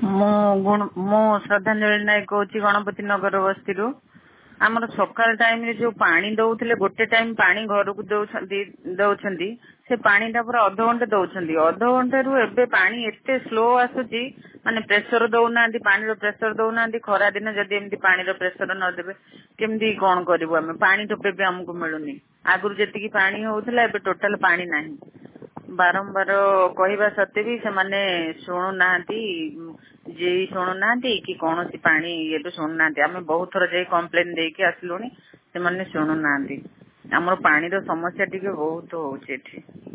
ମୁଁ ଶ୍ରଦ୍ଧାଞ୍ଜଳି ନାୟକ କହୁଛି ଗଣପତି ନଗର ବସ୍ତିରୁ। ଆମର ସକାଳ ଟାଇମ ରେ ଯୋଉ ପାଣି ଦଉଥିଲେ ଗୋଟେ ଟାଇମ ପାଣି ଘରକୁ ଦଉଛନ୍ତି ସେ ପାଣି ଟା ପୁରା ଅଧଘଣ୍ଟେ ଦଉଛନ୍ତି। ଅଧଘଣ୍ଟାରୁ ଏବେ ପାଣି ଏତେ ସ୍ଲୋ ଆସୁଛି ମାନେ ପ୍ରେସର ଦଉନାହାନ୍ତି, ପାଣିର ପ୍ରେସର ଦଉନାହାନ୍ତି। ଖରା ଦିନ ଯଦି ଏମିତି ପାଣିର ପ୍ରେସର ନଦେବେ କେମିତି କଣ କରିବୁ ଆମେ? ପାଣି ଟୋପେ ବି ଆମକୁ ମିଳୁନି। ଆଗରୁ ଯେତିକି ପାଣି ହଉଥିଲା ଏବେ ଟୋଟାଲ ପାଣି ନାହିଁ। ବାରମ୍ବାର କହିବା ସତ୍ତ୍ୱେ ବି ସେମାନେ ଶୁଣୁନାହାନ୍ତି, ଶୁଣୁନାହାନ୍ତି କି କୌଣସି ପାଣି ଇଏଠୁ ଶୁଣୁନାହାନ୍ତି। ଆମେ ବହୁତ ଥର ଯାଇ କମ୍ପ୍ଲେନ ଦେଇକି ଆସିଲୁଣି, ସେମାନେ ଶୁଣୁନାହାନ୍ତି। ଆମର ପାଣିର ସମସ୍ୟା ଟିକେ ବହୁତ ହଉଛି ଏଠି।